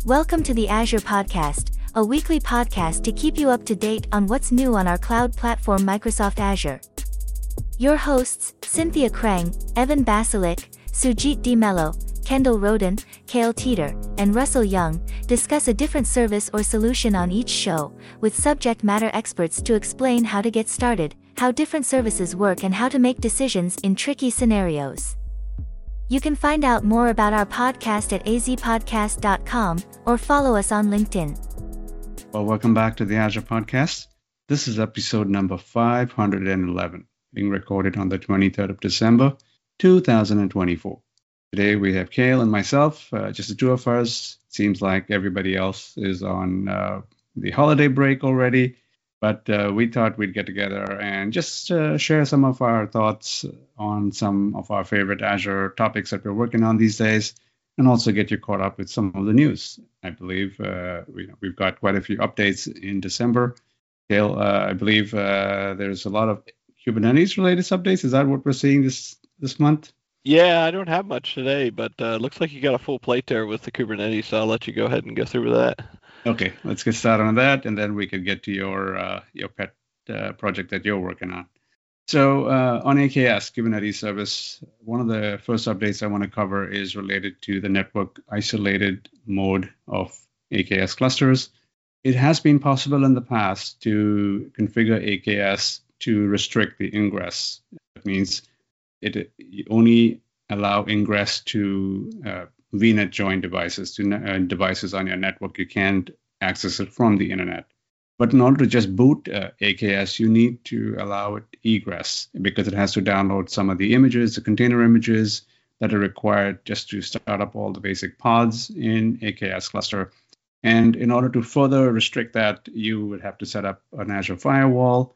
Welcome to the Azure Podcast, a weekly podcast to keep you up to date on what's new on our cloud platform Microsoft Azure. Your hosts, Cynthia Krang, Evan Basilik, Sujit D. Mello, Kendall Roden, Cale Teeter, and Russell Young, discuss a different service or solution on each show, with subject matter experts to explain how to get started, how different services work and how to make decisions in tricky scenarios. You can find out more about our podcast at azpodcast.com or follow us on LinkedIn. Well, welcome back to the Azure Podcast. This is episode number 511, being recorded on the 23rd of December, 2024. Today we have Cale and myself, just the two of us. Seems like everybody else is on the holiday break already, but we thought we'd get together and just share some of our thoughts on some of our favorite Azure topics that we're working on these days, and also get you caught up with some of the news. I believe we've got quite a few updates in December. Cale, I believe there's a lot of Kubernetes-related updates. Is that what we're seeing this month? Yeah, I don't have much today, but looks like you got a full plate there with the Kubernetes, so I'll let you go ahead and go through with that. Okay, let's get started on that, and then we could get to your pet project that you're working on. So on AKS, Kubernetes Service, one of the first updates I want to cover is related to the network isolated mode of AKS clusters. It has been possible in the past to configure AKS to restrict the ingress. That means you only allow ingress to VNet join devices, to devices on your network. You can't access it from the internet. But in order to just boot AKS, you need to allow it egress because it has to download some of the images, the container images that are required just to start up all the basic pods in AKS cluster. And in order to further restrict that, you would have to set up an Azure firewall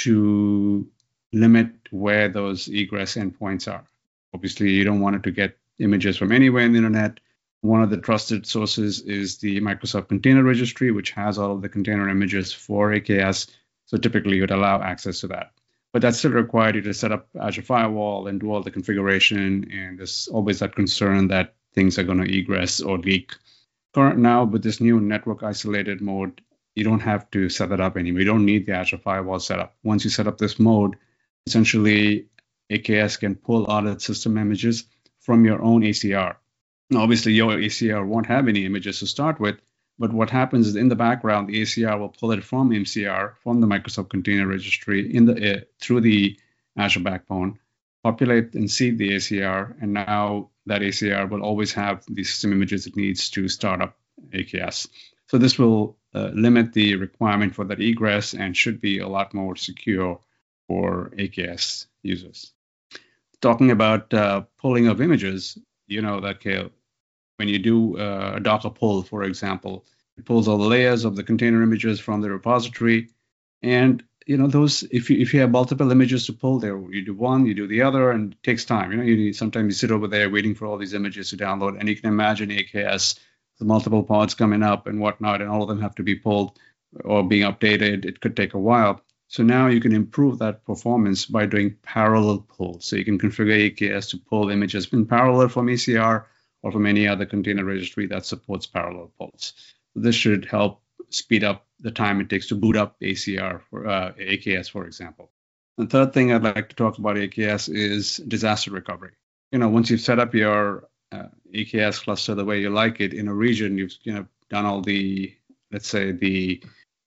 to limit where those egress endpoints are. Obviously, you don't want it to get images from anywhere in the internet. One of the trusted sources is the Microsoft Container Registry, which has all of the container images for AKS. So typically, you would allow access to that. But that still required you to set up Azure Firewall and do all the configuration. And there's always that concern that things are going to egress or leak. Now, with this new network isolated mode, you don't have to set that up anymore. You don't need the Azure Firewall setup. Once you set up this mode, essentially, AKS can pull out its system images from your own ACR. Now, obviously, your ACR won't have any images to start with, but what happens is in the background, the ACR will pull it from MCR, from the Microsoft Container Registry through the Azure Backbone, populate and seed the ACR, and now that ACR will always have the system images it needs to start up AKS. So this will limit the requirement for that egress and should be a lot more secure for AKS users. Talking about pulling of images, you know that, Cale, when you do a Docker pull, for example, it pulls all the layers of the container images from the repository. And, those, if you have multiple images to pull there, you do one, you do the other, and it takes time. Sometimes you sit over there waiting for all these images to download. And you can imagine AKS, the multiple pods coming up and whatnot, and all of them have to be pulled or being updated. It could take a while. So now you can improve that performance by doing parallel pulls. So you can configure AKS to pull images in parallel from ACR or from any other container registry that supports parallel pulls. So this should help speed up the time it takes to boot up ACR for AKS, for example. The third thing I'd like to talk about AKS is disaster recovery. Once you've set up your AKS cluster the way you like it in a region, you've done all the, let's say, the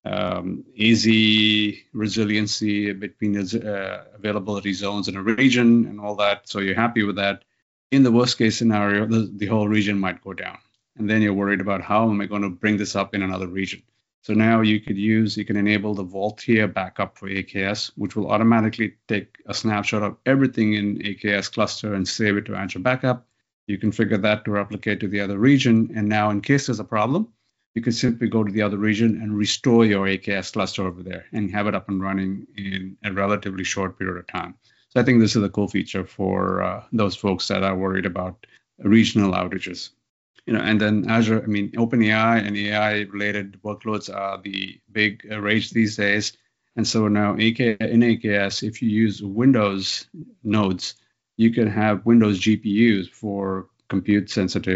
easy resiliency between the availability zones in a region and all that. So you're happy with that. In the worst case scenario, the whole region might go down. And then you're worried about how am I going to bring this up in another region? So now you can enable the Vault tier backup for AKS, which will automatically take a snapshot of everything in AKS cluster and save it to Azure Backup. You configure that to replicate to the other region. And now in case there's a problem, you can simply go to the other region and restore your AKS cluster over there and have it up and running in a relatively short period of time. So I think this is a cool feature for those folks that are worried about regional outages. And then Azure, OpenAI and AI-related workloads are the big rage these days. And so now in AKS, if you use Windows nodes, you can have Windows GPUs for compute-sensitive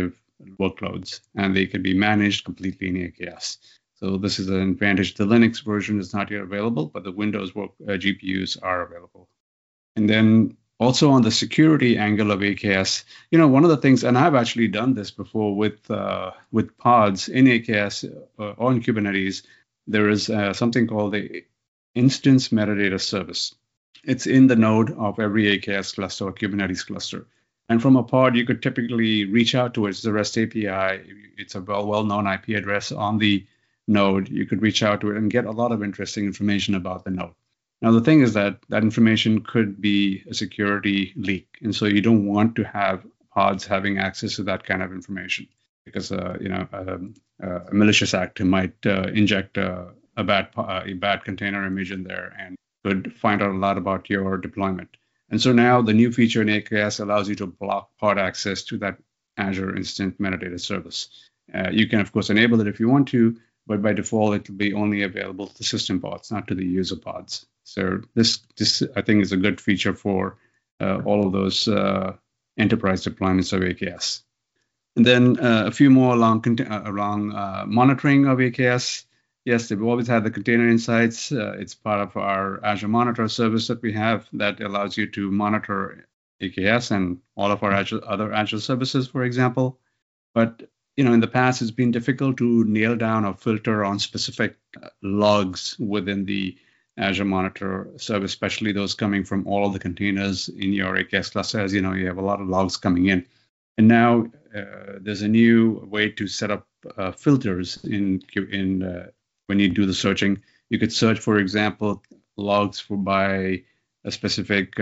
workloads, and they can be managed completely in AKS. So this is an advantage. The Linux version is not yet available, but the Windows GPUs are available. And then also on the security angle of AKS, one of the things, and I've actually done this before with pods in AKS or in Kubernetes, there is something called the instance metadata service. It's in the node of every AKS cluster or Kubernetes cluster. And from a pod, you could typically reach out to it. It's a REST API. It's a well-known IP address on the node. You could reach out to it and get a lot of interesting information about the node. Now, the thing is that information could be a security leak. And so you don't want to have pods having access to that kind of information because, a malicious actor might inject a bad container image in there and could find out a lot about your deployment. And so now the new feature in AKS allows you to block pod access to that Azure Instant Metadata Service. You can, of course, enable it if you want to, but by default, it will be only available to the system pods, not to the user pods. So this I think is a good feature for all of those enterprise deployments of AKS. And then a few more along monitoring of AKS. Yes, they've always had the container insights. It's part of our Azure Monitor service that we have that allows you to monitor AKS and all of our other Azure services, for example. But in the past, it's been difficult to nail down or filter on specific logs within the Azure Monitor service, especially those coming from all of the containers in your AKS cluster. As you know, you have a lot of logs coming in. And now there's a new way to set up filters in when you do the searching. You could search, for example, logs by a specific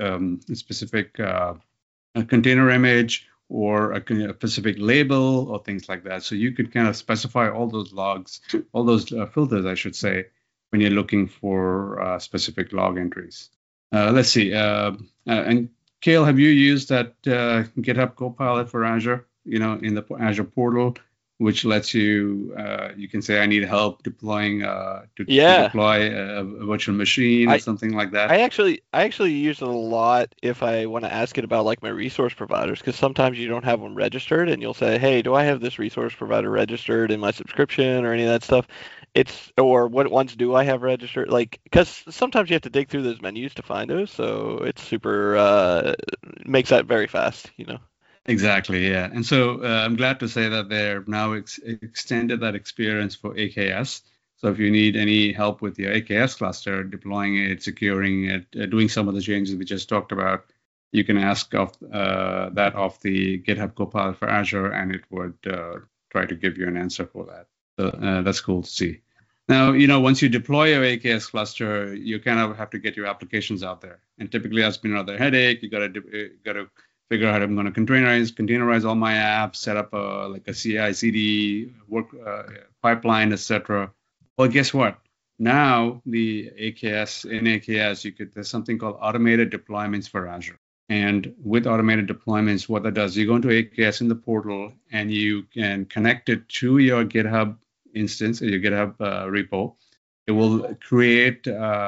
container image or a specific label or things like that. So you could kind of specify all those logs, all those filters, I should say, when you're looking for specific log entries. Let's see. And Kale, have you used that GitHub Copilot for Azure, in the Azure portal, which lets you, you can say, I need help deploying, to deploy a virtual machine or something like that? I actually use it a lot if I want to ask it about like my resource providers, because sometimes you don't have them registered and you'll say, hey, do I have this resource provider registered in my subscription or any of that stuff? Or what ones do I have registered? Like, because sometimes you have to dig through those menus to find those. So it's super, makes that very fast, Exactly, yeah. And so I'm glad to say that they've now extended that experience for AKS. So if you need any help with your AKS cluster, deploying it, securing it, doing some of the changes we just talked about, you can ask that of the GitHub Copilot for Azure, and it would try to give you an answer for that. So that's cool to see. Now, once you deploy your AKS cluster, you kind of have to get your applications out there. And typically that's been another headache. You got to figure out how I'm going to containerize all my apps, set up a CI/CD work pipeline, etc. Well, guess what? Now the AKS, there's something called automated deployments for Azure. And with automated deployments, what that does, you go into AKS in the portal and you can connect it to your GitHub instance or your GitHub repo. It will create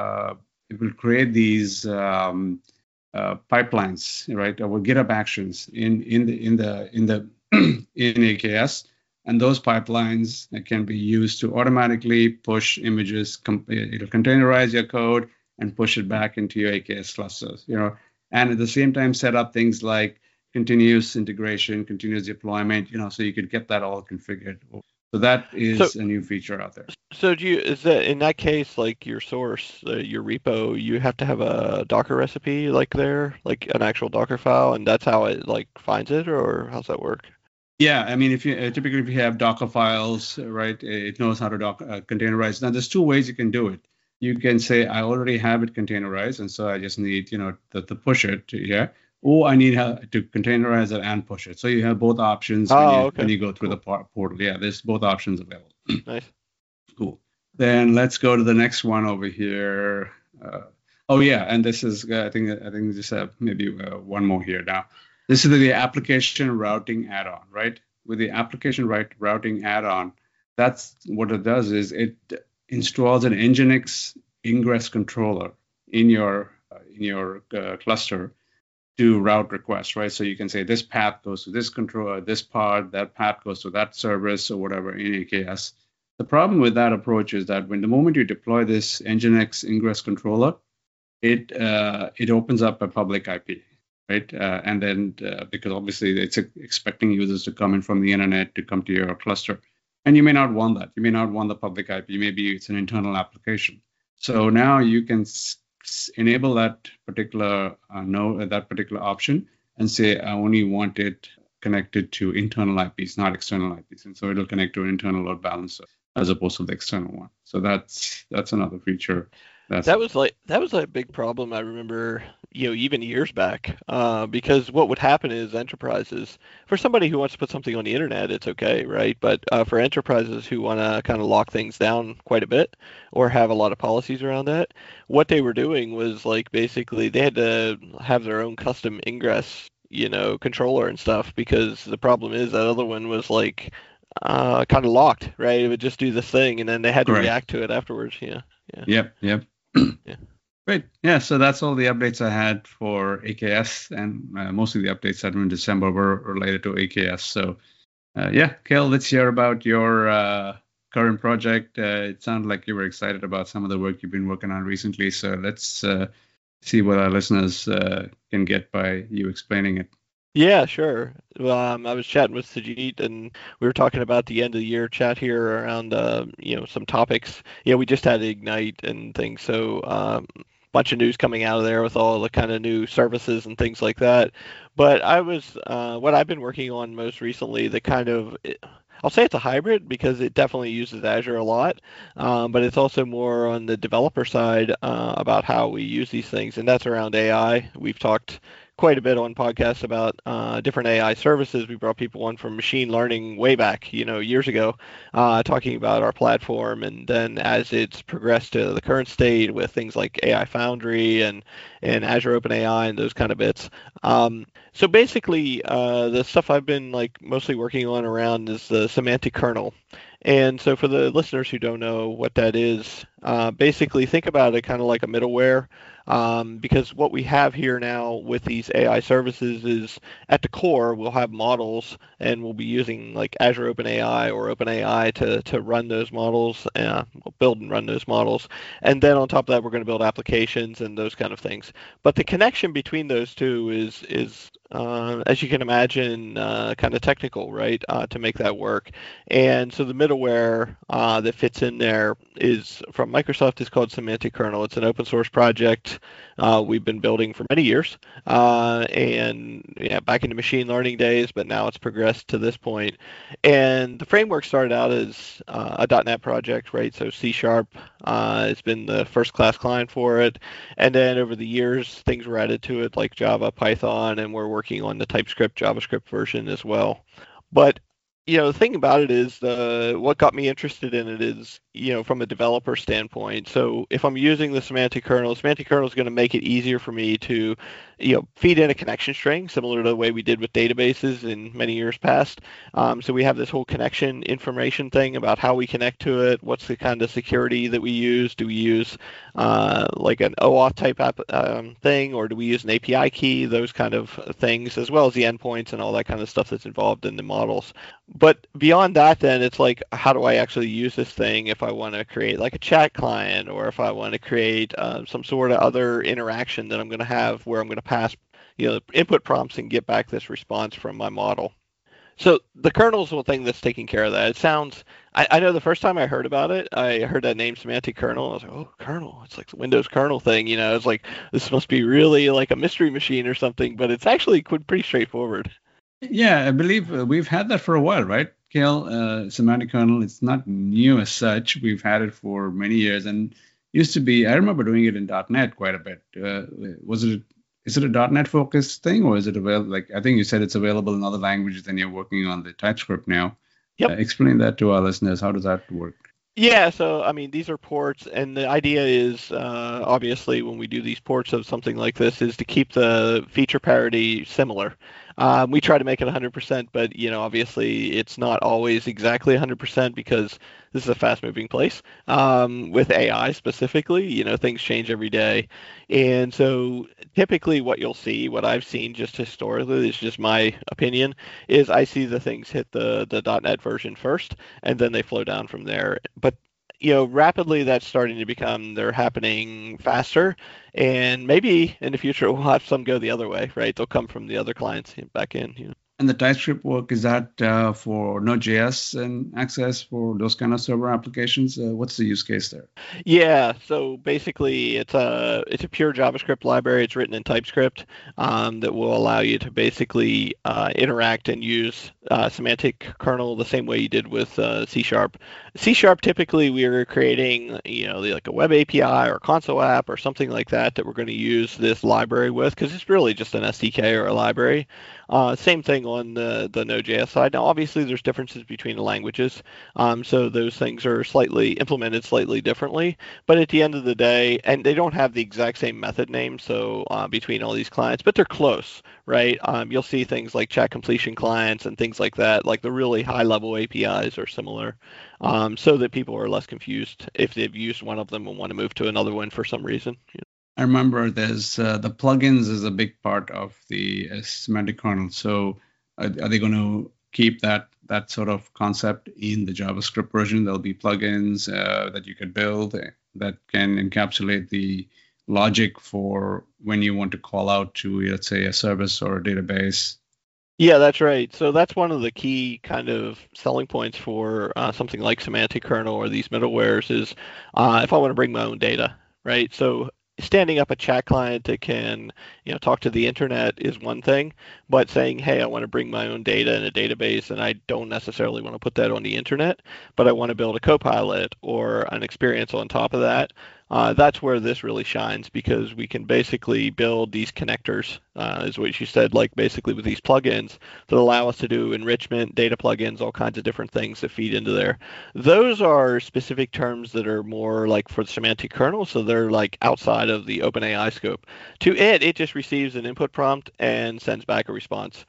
these pipelines, right, or GitHub actions in AKS, and those pipelines can be used to automatically push images. It'll containerize your code and push it back into your AKS clusters, and at the same time set up things like continuous integration, continuous deployment, so you could get that all configured. So that is a new feature out there. So is that in that case, like your source, your repo, you have to have a Docker recipe like there, like an actual Docker file, and that's how it like finds it, or how's that work? Yeah, I mean, if you have Docker files, right, it knows how to containerize. Now, there's two ways you can do it. You can say, I already have it containerized, and so I just need, to push it, or I need to containerize it and push it. So you have both options when you go through the portal. Yeah, there's both options available. Nice. Cool. Then let's go to the next one over here. And this is, I think just have maybe one more here now. This is the application routing add-on, right? With the application routing add-on, that's what it does is it installs an Nginx ingress controller in your cluster do route requests, right? So you can say this path goes to this controller, this pod, that path goes to that service or whatever in AKS. The problem with that approach is that when the moment you deploy this Nginx ingress controller, it opens up a public IP, right? And then because obviously it's expecting users to come in from the internet to come to your cluster. And you may not want that. You may not want the public IP. Maybe it's an internal application. So now you can enable that particular that particular option and say, I only want it connected to internal IPs, not external IPs. And so it'll connect to an internal load balancer as opposed to the external one. So that's another feature. That was a big problem, I remember, even years back, because what would happen is enterprises, for somebody who wants to put something on the internet, it's okay, right? But for enterprises who want to kind of lock things down quite a bit or have a lot of policies around that, what they were doing was like basically they had to have their own custom ingress, controller and stuff, because the problem is that other one was like kind of locked, right? It would just do this thing and then they had to react to it afterwards. Yeah. Yep. Yeah. Great. Yeah, so that's all the updates I had for AKS, and most of the updates that were in December were related to AKS. So, Kale, let's hear about your current project. It sounded like you were excited about some of the work you've been working on recently. So let's see what our listeners can get by you explaining it. Yeah, sure. Well, I was chatting with Sajid, and we were talking about the end of the year chat here around, some topics. Yeah, we just had Ignite and things, so bunch of news coming out of there with all the kind of new services and things like that. But I was, what I've been working on most recently, the kind of, I'll say it's a hybrid because it definitely uses Azure a lot, but it's also more on the developer side about how we use these things, and that's around AI. We've talked quite a bit on podcasts about different AI services. We brought people on from machine learning way back, years ago, talking about our platform. And then as it's progressed to the current state with things like AI Foundry and Azure OpenAI and those kind of bits. So basically, the stuff I've been mostly working on around is the semantic kernel. And so for the listeners who don't know what that is, basically think about it kind of like a middleware. Because what we have here now with these AI services is at the core, we'll have models and we'll be using like Azure OpenAI or OpenAI to run those models, we'll build and run those models. And then on top of that, we're going to build applications and those kind of things. But the connection between those two is as you can imagine, kind of technical, right, to make that work. And so the middleware that fits in there is from Microsoft is called Semantic Kernel. It's an open source project we've been building for many years, and back in the machine learning days, but now it's progressed to this point. And the framework started out as a .NET project, right? So C# has been the first class client for it, and then over the years things were added to it like Java, Python, and we're working on the TypeScript, JavaScript version as well. But the thing about it is what got me interested in it is, from a developer standpoint. So if I'm using the semantic kernel is going to make it easier for me to, feed in a connection string, similar to the way we did with databases in many years past. So we have this whole connection information thing about how we connect to it. What's the kind of security that we use? Do we use like an OAuth type thing, or do we use an API key? Those kind of things, as well as the endpoints and all that kind of stuff that's involved in the models. But beyond that, then it's like, how do I actually use this thing if I want to create like a chat client, or if I want to create some sort of other interaction that I'm going to have where I'm going to pass, input prompts and get back this response from my model. So the kernel is the thing that's taking care of that. It sounds, I know the first time I heard about it, I heard that name semantic kernel. I was like, oh, kernel. It's like the Windows kernel thing. It's like, this must be really like a mystery machine or something, but it's actually pretty straightforward. Yeah, I believe we've had that for a while, right, Kale? Semantic kernel, it's not new as such. We've had it for many years, and used to be, I remember doing it in .NET quite a bit. Is it a .NET focused thing, or is it available? Like, I think you said it's available in other languages, and you're working on the TypeScript now. Yep. Explain that to our listeners. How does that work? Yeah, so I mean, these are ports, and the idea is obviously when we do these ports of something like this is to keep the feature parity similar. We try to make it 100%, but obviously it's not always exactly 100% because this is a fast-moving place. With AI specifically, things change every day, and so typically what you'll see, what I've seen just historically, is just my opinion, is I see the things hit the .NET version first, and then they flow down from there. But rapidly that's starting to become, they're happening faster, and maybe in the future we'll have some go the other way, right? They'll come from the other clients back in. And the TypeScript work, is that for Node.js and Access for those kind of server applications? What's the use case there? Yeah, so basically it's a pure JavaScript library. It's written in TypeScript that will allow you to basically interact and use semantic kernel the same way you did with C#. C# typically we are creating like a web API or console app or something like that we're going to use this library with, because it's really just an SDK or a library. Same thing on the Node.js side. Now, obviously, there's differences between the languages, so those things are implemented slightly differently. But at the end of the day, and they don't have the exact same method name, so between all these clients, but they're close, right? You'll see things like chat completion clients and things like that, like the really high-level APIs are similar, so that people are less confused if they've used one of them and want to move to another one for some reason. I remember there's the plugins is a big part of the semantic kernel. So are they going to keep that sort of concept in the JavaScript version? There'll be plugins that you could build that can encapsulate the logic for when you want to call out to, let's say, a service or a database. Yeah, that's right. So that's one of the key kind of selling points for something like semantic kernel or these middlewares is if I want to bring my own data, right? So standing up a chat client that can, talk to the internet is one thing, but saying, hey, I want to bring my own data in a database and I don't necessarily want to put that on the internet, but I want to build a Copilot or an experience on top of that. That's where this really shines, because we can basically build these connectors, is what you said, like basically with these plugins that allow us to do enrichment, data plugins, all kinds of different things that feed into there. Those are specific terms that are more like for the semantic kernel, so they're like outside of the OpenAI scope. To it just receives an input prompt and sends back a response.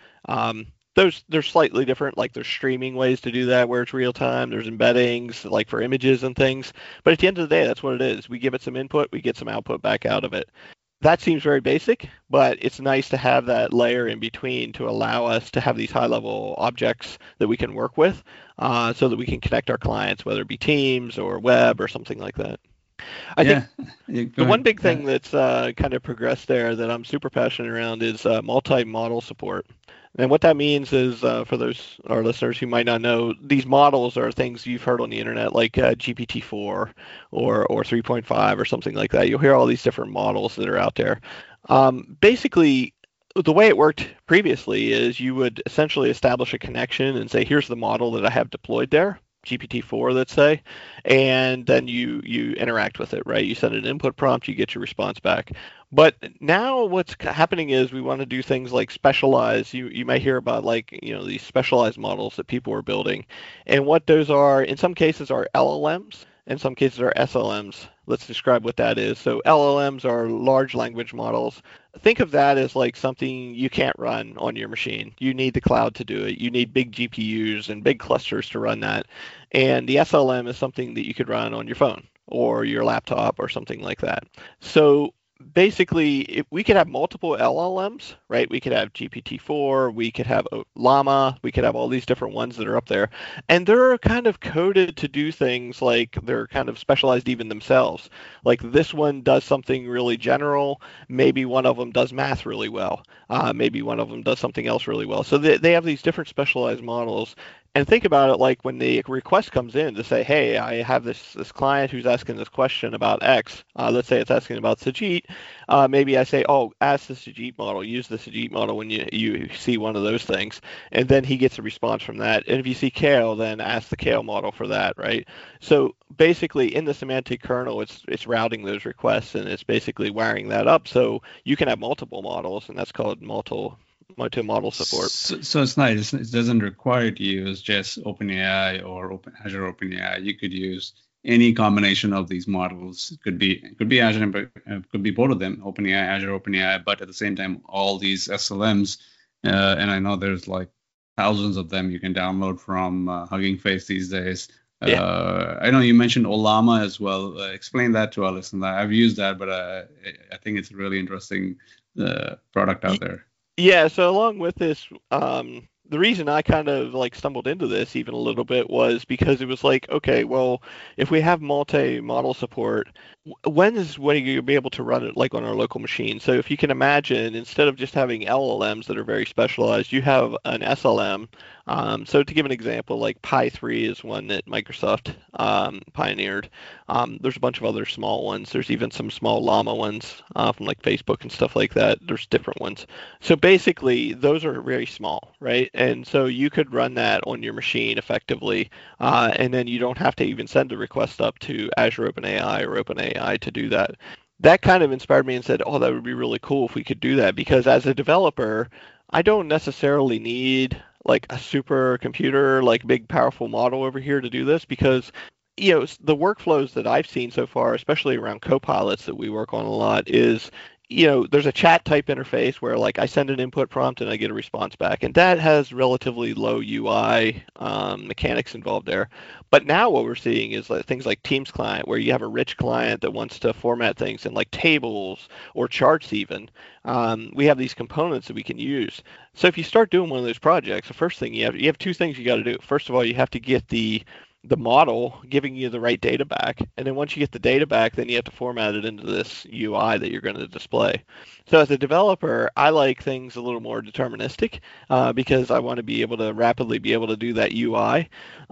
They're slightly different, like there's streaming ways to do that where it's real time, there's embeddings like for images and things, but at the end of the day, that's what it is. We give it some input, we get some output back out of it. That seems very basic, but it's nice to have that layer in between to allow us to have these high-level objects that we can work with so that we can connect our clients, whether it be Teams or web or something like that. I think the one big thing that's kind of progressed there that I'm super passionate around is multi-model support. And what that means is, for our listeners who might not know, these models are things you've heard on the internet, like GPT-4 or 3.5 or something like that. You'll hear all these different models that are out there. Basically, the way it worked previously is you would essentially establish a connection and say, here's the model that I have deployed there, GPT-4, let's say, and then you interact with it, right? You send an input prompt, you get your response back. But now what's happening is we want to do things like specialize. You might hear about these specialized models that people are building. And what those are, in some cases, are LLMs. In some cases are SLMs. Let's describe what that is. So LLMs are large language models. Think of that as like something you can't run on your machine. You need the cloud to do it. You need big GPUs and big clusters to run that. And the SLM is something that you could run on your phone or your laptop or something like that. So basically, we could have multiple LLMs, right? We could have GPT-4, we could have Llama, we could have all these different ones that are up there. And they're kind of coded to do things like they're kind of specialized even themselves. Like this one does something really general. Maybe one of them does math really well. Maybe one of them does something else really well. So they have these different specialized models. And think about it like when the request comes in to say, hey, I have this client who's asking this question about X. Let's say it's asking about Sajit. Maybe I say, oh, ask the Sajit model, use the Sajit model when you see one of those things. And then he gets a response from that. And if you see Kale, then ask the Kale model for that, right? So basically in the semantic kernel, it's routing those requests and it's basically wiring that up so you can have multiple models, and that's called multi-model support. So it's nice. It doesn't require to use just OpenAI or Azure OpenAI. You could use any combination of these models. It could be Azure, but it could be both of them, OpenAI, Azure OpenAI. But at the same time, all these SLMs And I know there's like thousands of them you can download from Hugging Face these days. Yeah. I know you mentioned Ollama as well. Explain that to our listeners. I've used that, but I think it's a really interesting product out there. Yeah, so along with this, the reason I kind of like stumbled into this even a little bit was because it was like, okay, well, if we have multi-model support, when are you gonna be able to run it like on our local machine? So if you can imagine, instead of just having LLMs that are very specialized, you have an SLM. So to give an example, like Pi 3 is one that Microsoft pioneered. There's a bunch of other small ones. There's even some small Llama ones from like Facebook and stuff like that. There's different ones. So basically, those are very small, right? And so you could run that on your machine effectively, and then you don't have to even send a request up to Azure OpenAI or OpenAI to do that. That kind of inspired me and said, oh, that would be really cool if we could do that, because as a developer, I don't necessarily need like a super computer, like big powerful model over here to do this, because the workflows that I've seen so far, especially around copilots that we work on a lot, is there's a chat type interface where like I send an input prompt and I get a response back, and that has relatively low UI mechanics involved there. But now what we're seeing is like things like Teams client, where you have a rich client that wants to format things in like tables or charts even. We have these components that we can use. So if you start doing one of those projects, the first thing you have two things you got to do. First of all, you have to get the model giving you the right data back. And then once you get the data back, then you have to format it into this UI that you're going to display. So as a developer, I like things a little more deterministic because I want to be able to rapidly be able to do that UI.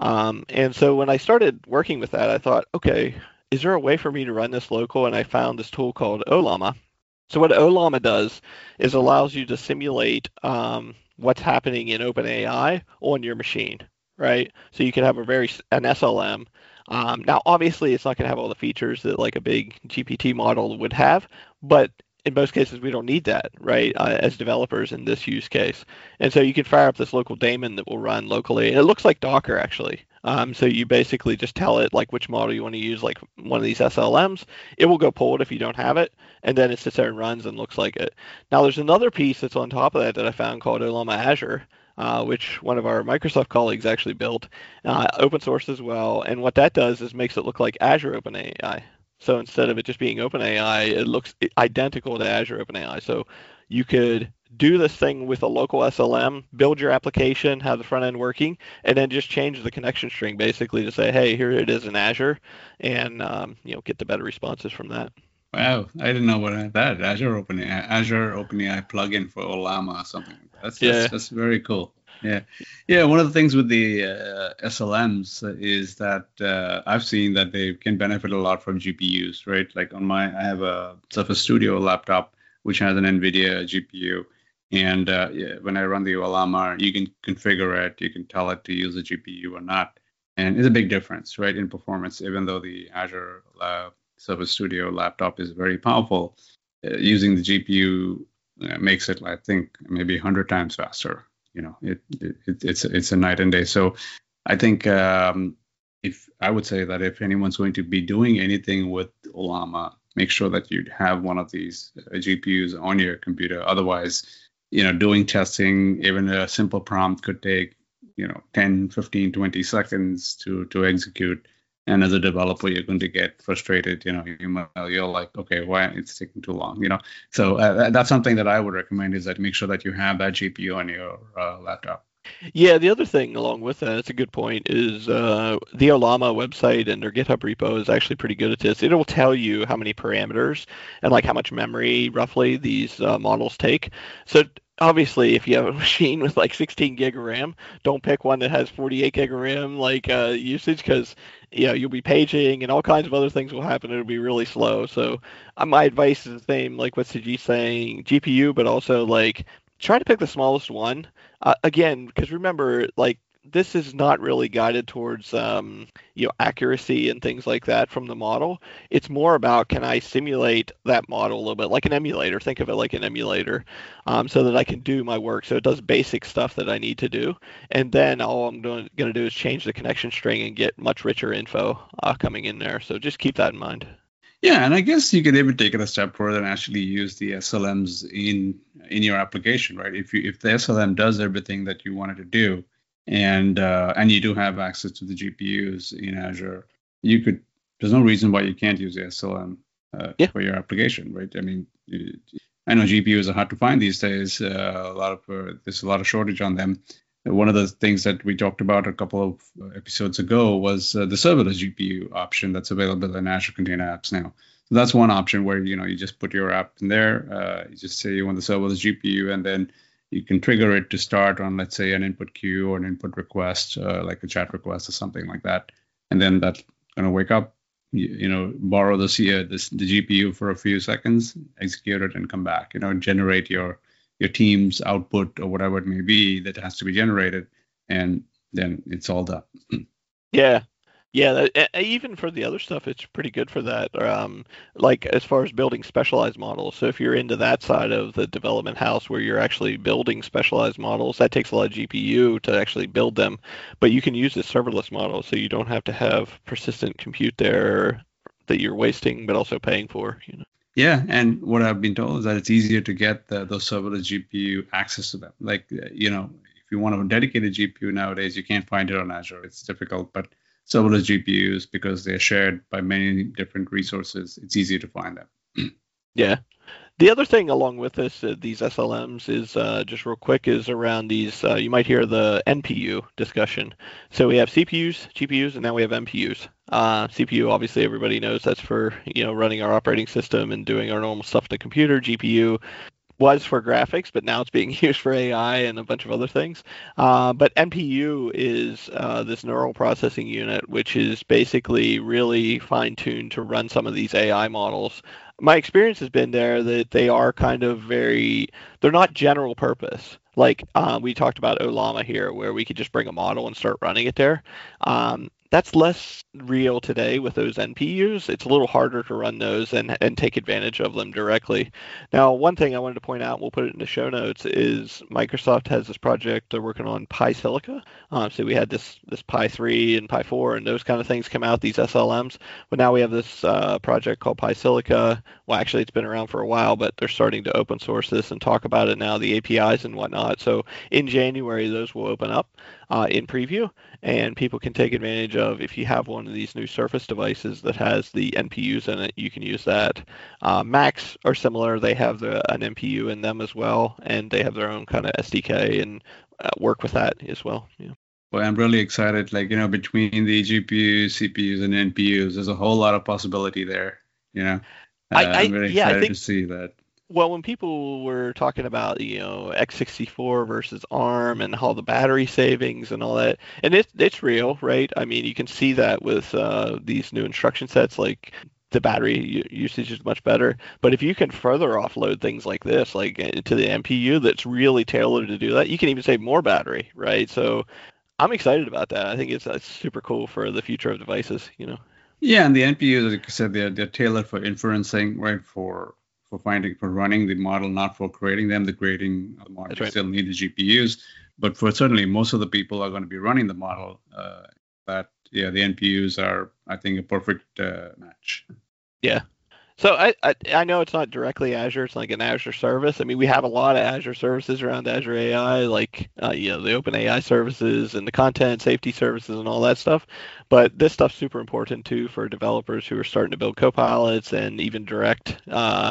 And so when I started working with that, I thought, okay, is there a way for me to run this local? And I found this tool called Ollama. So what Ollama does is allows you to simulate what's happening in OpenAI on your machine. Right, so you can have an SLM. Now, obviously, it's not going to have all the features that like a big GPT model would have, but in most cases, we don't need that, right? As developers in this use case, and so you can fire up this local daemon that will run locally, and it looks like Docker actually. So you basically just tell it like which model you want to use, like one of these SLMs. It will go pull it if you don't have it, and then it sits there and runs and looks like it. Now, there's another piece that's on top of that I found called Ollama Azure. Which one of our Microsoft colleagues actually built, open source as well. And what that does is makes it look like Azure OpenAI. So instead of it just being OpenAI, it looks identical to Azure OpenAI. So you could do this thing with a local SLM, build your application, have the front end working, and then just change the connection string basically to say, hey, here it is in Azure, and get the better responses from that. Wow, I didn't know what that Azure OpenAI plugin for Ollama or something. That's very cool. Yeah. One of the things with the SLMs is that I've seen that they can benefit a lot from GPUs, right? Like I have a Surface Studio laptop which has an NVIDIA GPU, and when I run the Ollama, you can configure it, you can tell it to use a GPU or not, and it's a big difference, right, in performance. Even though the Azure Surface Studio laptop is very powerful, using the GPU makes it, I think, maybe 100 times faster. It's a night and day. So I think if I would say that if anyone's going to be doing anything with Ollama, make sure that you have one of these GPUs on your computer. Otherwise, doing testing, even a simple prompt could take 10, 15, 20 seconds to execute. And as a developer, you're going to get frustrated. You're like, okay, why it's taking too long? So that's something that I would recommend, is that make sure that you have that GPU on your laptop. Yeah, the other thing along with that, it's a good point, is the Ollama website and their GitHub repo is actually pretty good at this. It'll tell you how many parameters and like how much memory roughly these models take. So obviously, if you have a machine with like 16 gig of RAM, don't pick one that has 48 gig of RAM usage, because you'll be paging and all kinds of other things will happen. It'll be really slow. So my advice is the same, like what Sajid's saying, GPU, but also like try to pick the smallest one. Again, because remember, like this is not really guided towards accuracy and things like that from the model. It's more about, can I simulate that model a little bit like an emulator? Think of it like an emulator, so that I can do my work. So it does basic stuff that I need to do, and then all I'm going to do is change the connection string and get much richer info coming in there. So just keep that in mind. Yeah, and I guess you could even take it a step further and actually use the SLMs in your application, right? If the SLM does everything that you wanted to do, and you do have access to the GPUs in Azure, you could. There's no reason why you can't use the SLM Yeah. for your application, right? I mean, I know GPUs are hard to find these days. There's a lot of shortage on them. One of the things that we talked about a couple of episodes ago was the serverless GPU option that's available in Azure Container Apps now. So that's one option where you just put your app in there. You just say you want the serverless GPU, and then you can trigger it to start on, let's say, an input queue or an input request, like a chat request or something like that. And then that's going to wake up, borrow the GPU for a few seconds, execute it, and come back. Generate your team's output or whatever it may be that has to be generated, and then it's all done. Yeah. Yeah, even for the other stuff, it's pretty good for that. Like as far as building specialized models. So if you're into that side of the development house where you're actually building specialized models, that takes a lot of GPU to actually build them. But you can use the serverless model, so you don't have to have persistent compute there that you're wasting, but also paying for. Yeah, and what I've been told is that it's easier to get those serverless GPU access to them. Like, if you want a dedicated GPU nowadays, you can't find it on Azure. It's difficult, but serverless GPUs, because they're shared by many different resources, it's easier to find them. Yeah. The other thing along with this, these SLMs is just real quick is around these, you might hear the NPU discussion. So we have CPUs, GPUs, and now we have NPUs. CPU, obviously everybody knows that's for, running our operating system and doing our normal stuff in the computer. GPU was for graphics, but now it's being used for AI and a bunch of other things. But NPU is this neural processing unit, which is basically really fine-tuned to run some of these AI models. My experience has been there that they are kind of they're not general purpose. Like we talked about Ollama here, where we could just bring a model and start running it there. That's less real today with those NPUs. It's a little harder to run those and take advantage of them directly. Now, one thing I wanted to point out, we'll put it in the show notes, is Microsoft has this project they're working on PySilica. So we had this Pi 3 and Pi 4 and those kind of things come out, these SLMs. But now we have this project called PySilica. Well, actually, it's been around for a while, but they're starting to open source this and talk about it now, the APIs and whatnot. So in January, those will open up in preview, and people can take advantage of. If you have one of these new Surface devices that has the NPUs in it, you can use that. Macs are similar. They have an NPU in them as well, and they have their own kind of SDK and work with that as well. Yeah. Well, I'm really excited. Like, between the GPUs, CPUs, and NPUs, there's a whole lot of possibility there. I'm very excited to see that. Well, when people were talking about, x64 versus ARM and how the battery savings and all that, and it's real, right? I mean, you can see that with these new instruction sets, like the battery usage is much better. But if you can further offload things like this, like to the NPU that's really tailored to do that, you can even save more battery, right? So I'm excited about that. I think it's super cool for the future of devices, Yeah, and the NPUs, like I said, they're tailored for inferencing, right? For running the model, not for creating them. The creating of the model still need the GPUs, but for certainly most of the people are going to be running the model. The NPUs are, I think, a perfect match. Yeah. So I know it's not directly Azure. It's like an Azure service. I mean, we have a lot of Azure services around Azure AI, like the Open AI services and the content safety services and all that stuff. But this stuff's super important too for developers who are starting to build copilots and even direct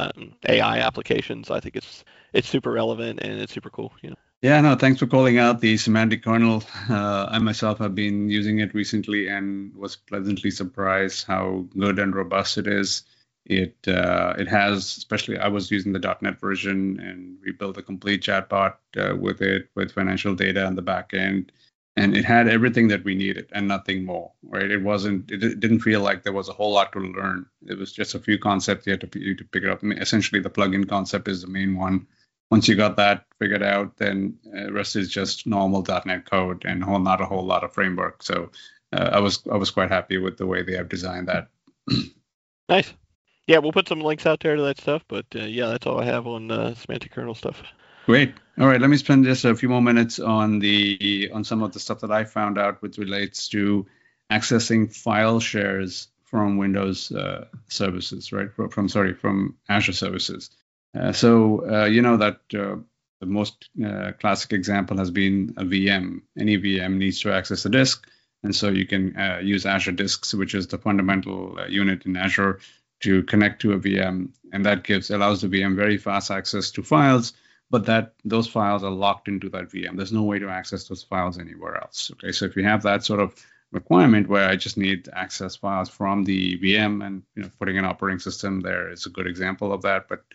AI applications. I think it's super relevant and it's super cool. Yeah, no, thanks for calling out the semantic kernel. I myself have been using it recently and was pleasantly surprised how good and robust it is. It has, especially I was using the .NET version, and we built a complete chatbot with it, with financial data on the back end, and it had everything that we needed and nothing more, right? It didn't feel like there was a whole lot to learn. It was just a few concepts you had to pick it up. Essentially, the plugin concept is the main one. Once you got that figured out, then the rest is just normal .NET code and not a whole lot of framework. So I was quite happy with the way they have designed that. Nice. Yeah, we'll put some links out there to that stuff, but that's all I have on semantic kernel stuff. Great. All right, let me spend just a few more minutes on some of the stuff that I found out which relates to accessing file shares from Windows services, right? From Azure services. So you know that the most classic example has been a VM. Any VM needs to access a disk, and so you can use Azure Disks, which is the fundamental unit in Azure, to connect to a VM, and that allows the VM very fast access to files, but those files are locked into that VM. There's no way to access those files anywhere else. Okay, so if you have that sort of requirement where I just need to access files from the VM, and putting an operating system there is a good example of that. But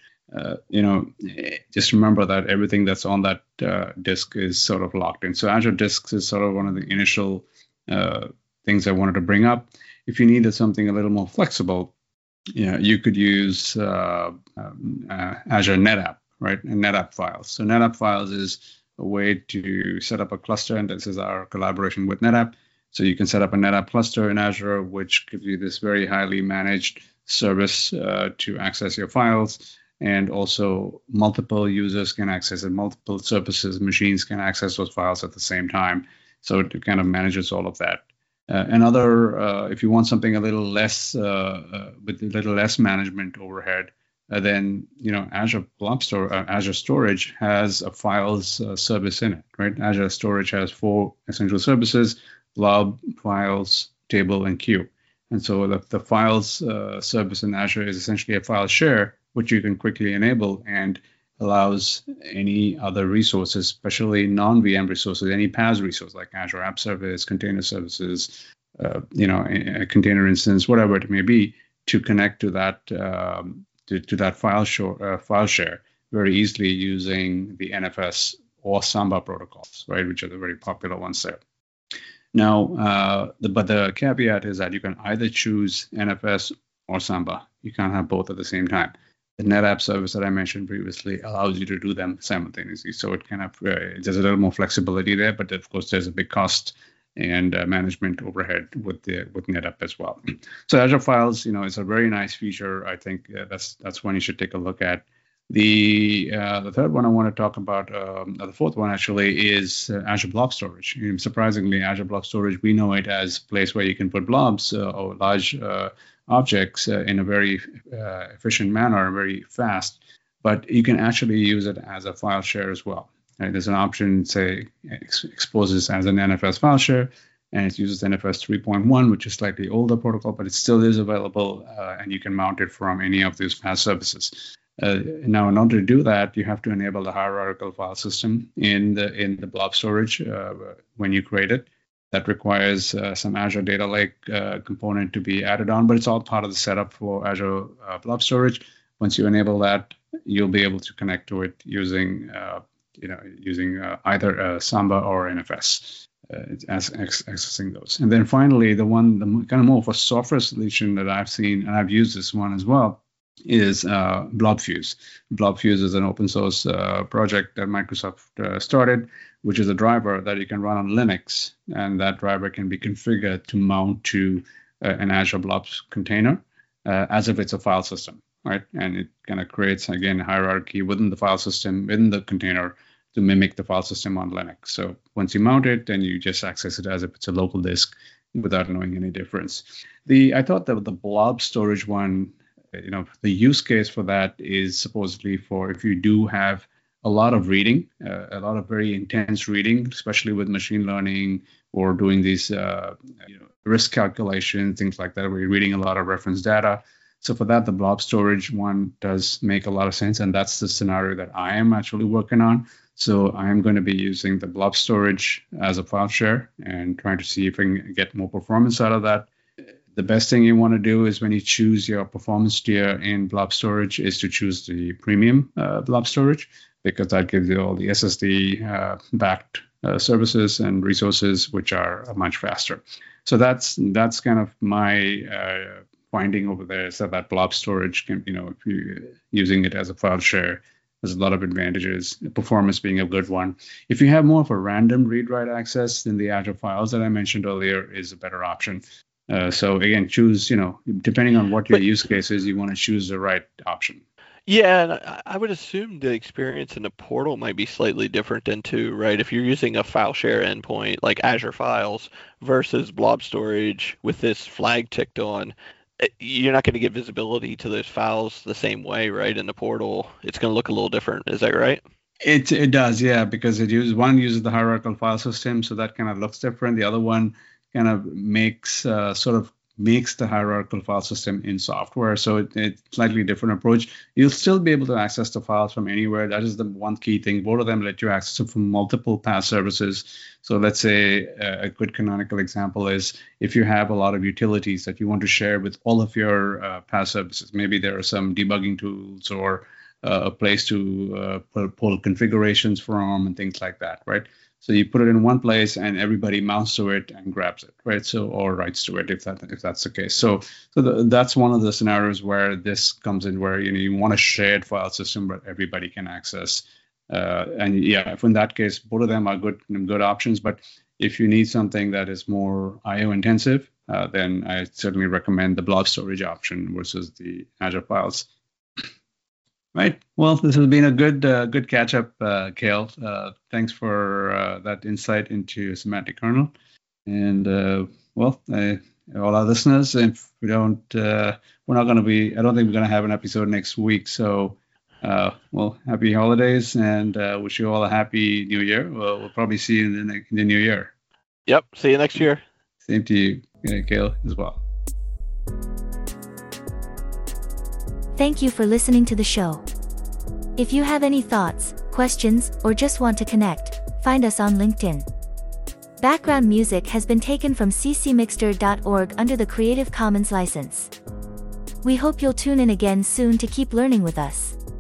just remember that everything that's on that disk is sort of locked in. So Azure Disks is sort of one of the initial things I wanted to bring up. If you needed something a little more flexible, you could use Azure NetApp, right? And NetApp files. So NetApp files is a way to set up a cluster, and this is our collaboration with NetApp. So you can set up a NetApp cluster in Azure, which gives you this very highly managed service to access your files. And also multiple users can access it, multiple services, machines can access those files at the same time. So it kind of manages all of that. If you want something a little less, with a little less management overhead, then Azure Azure Storage has a files service in it, right? Azure Storage has 4 essential services: blob, files, table, and queue. And so the files service in Azure is essentially a file share, which you can quickly enable and allows any other resources, especially non-VM resources, any PaaS resource like Azure App Service, container services, a container instance, whatever it may be, to connect to that to that file share very easily using the NFS or Samba protocols, right, which are the very popular ones there. Now, but the caveat is that you can either choose NFS or Samba. You can't have both at the same time. The NetApp service that I mentioned previously allows you to do them simultaneously. So it kind of there's a little more flexibility there, but of course there's a big cost and management overhead with NetApp as well. So Azure Files, is a very nice feature. I think that's one you should take a look at. The third one I want to talk about, the fourth one actually, is Azure Blob Storage. Surprisingly, Azure Blob Storage, we know it as a place where you can put blobs or large objects in a very efficient manner, very fast, but you can actually use it as a file share as well. Right? There's an option, say, exposes as an NFS file share, and it uses NFS 3.1, which is slightly older protocol, but it still is available, and you can mount it from any of these PaaS services. Now, in order to do that, you have to enable the hierarchical file system in the blob storage when you create it. That requires some Azure Data Lake component to be added on, but it's all part of the setup for Azure Blob Storage. Once you enable that, you'll be able to connect to it using either Samba or NFS accessing those. And then finally, the kind of more of a software solution that I've seen, and I've used this one as well, is BlobFuse. BlobFuse is an open source project that Microsoft started, which is a driver that you can run on Linux, and that driver can be configured to mount to an Azure Blobs container as if it's a file system, right? And it kind of creates, again, a hierarchy within the file system, within the container, to mimic the file system on Linux. So once you mount it, then you just access it as if it's a local disk without knowing any difference. I thought that the blob storage one, the use case for that is supposedly for if you do have a lot of reading, a lot of very intense reading, especially with machine learning or doing these risk calculations, things like that, where you're reading a lot of reference data. So for that, the blob storage one does make a lot of sense, and that's the scenario that I am actually working on. So I am going to be using the blob storage as a file share and trying to see if I can get more performance out of that. The best thing you want to do is when you choose your performance tier in blob storage is to choose the premium blob storage, because that gives you all the SSD backed services and resources, which are much faster. So that's kind of my finding over there, is that blob storage can, if you're using it as a file share, there's a lot of advantages, performance being a good one. If you have more of a random read-write access, then the Azure Files that I mentioned earlier is a better option. So again, choose, depending on what your use case is, you want to choose the right option. Yeah, and I would assume the experience in the portal might be slightly different than too, right? If you're using a file share endpoint like Azure Files versus blob storage with this flag ticked on, you're not going to get visibility to those files the same way, right? In the portal, it's going to look a little different. Is that right? It does, yeah, because one uses the hierarchical file system, so that kind of looks different. The other one kind of makes the hierarchical file system in software, so it's slightly different approach. You'll still be able to access the files from anywhere. That is the one key thing. Both of them let you access them from multiple PaaS services. So let's say a good canonical example is if you have a lot of utilities that you want to share with all of your PaaS services. Maybe there are some debugging tools or a place to pull configurations from and things like that, right? So you put it in one place and everybody mounts to it and grabs it, right? So or writes to it if that's the case. So that's one of the scenarios where this comes in, where you want a shared file system where everybody can access. And yeah, if in that case, both of them are good options. But if you need something that is more I/O intensive, then I certainly recommend the blob storage option versus the Azure Files. Right. Well, this has been a good catch up, Kale. Thanks for that insight into semantic kernel. And all our listeners, if we don't, we're not going to be. I don't think we're going to have an episode next week. So, happy holidays, and wish you all a happy New Year. We'll probably see you in the new year. Yep. See you next year. Same to you, Kale, as well. Thank you for listening to the show. If you have any thoughts, questions, or just want to connect, find us on LinkedIn. Background music has been taken from ccmixter.org under the Creative Commons license. We hope you'll tune in again soon to keep learning with us.